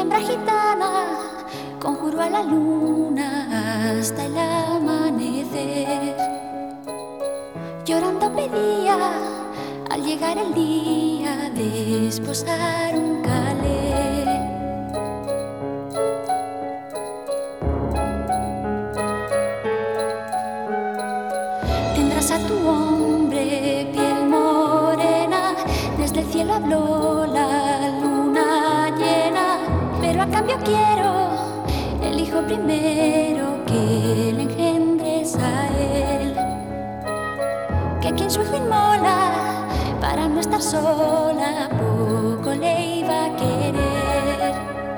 hembra gitana conjuró a la luna hasta el amanecer. Llorando pedía al llegar el día desposar un calé. Tendrás a tu hombre piel morena, desde el cielo habló la luna llena, pero a cambio quiero el hijo primero que le engendres a él, que quien su hijo inmola para no estar sola poco le iba a querer.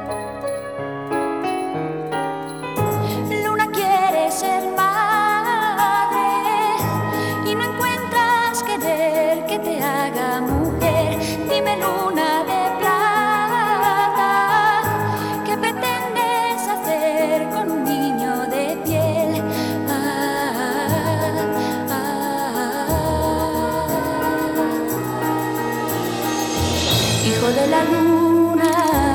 Luna quiere ser madre y no encuentras querer que te haga mujer. Dime, luna de plata, ¿qué pretendes hacer con un niño de piel? Hijo de la luna,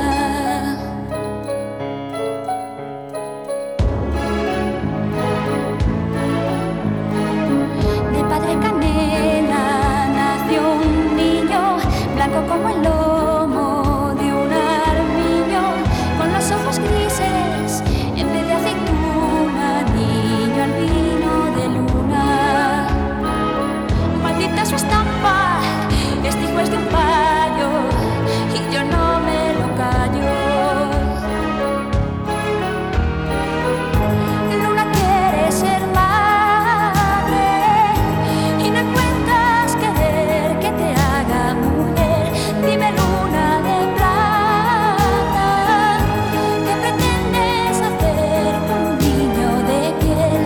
de padre canela nació un niño, blanco como el lomo de un armiño, con los ojos grises en vez de aceituna, niño albino de luna. Maldita su estampa, este hijo es de un payo y yo no me lo callo. Luna quiere ser madre y no encuentras querer que te haga mujer. Dime, luna de plata, ¿qué pretendes hacer con un niño de piel?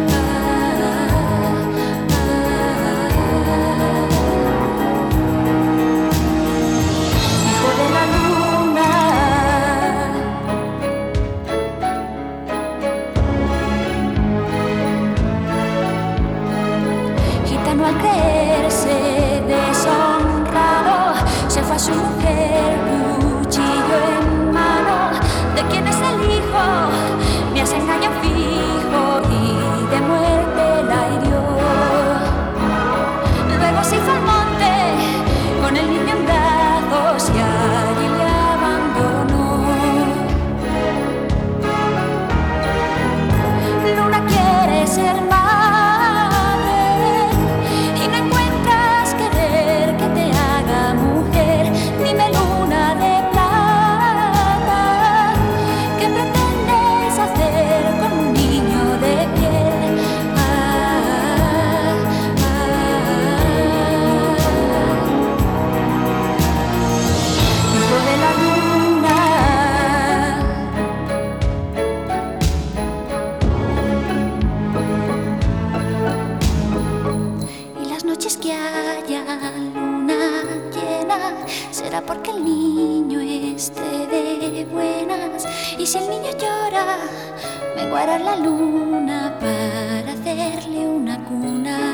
Hijo de la luna, gitano al creerse deshonrado, se fue a su mujer, cuchillo en mano. ¿De quién es el hijo? Me has engañado fijo y de muerte la hirió. Luego se fue al monte con el niño en brazos y allí le abandonó. Luna quiere ser madre y no encuentras querer que te haga mujer. Dime, luna de plata, ¿qué pretendes hacer con un niño de piel? Hijo de la luna, y las noches que haya luna llena será porque el niño esté de buenas, y si el niño llora menguará la luna para hacerle una cuna.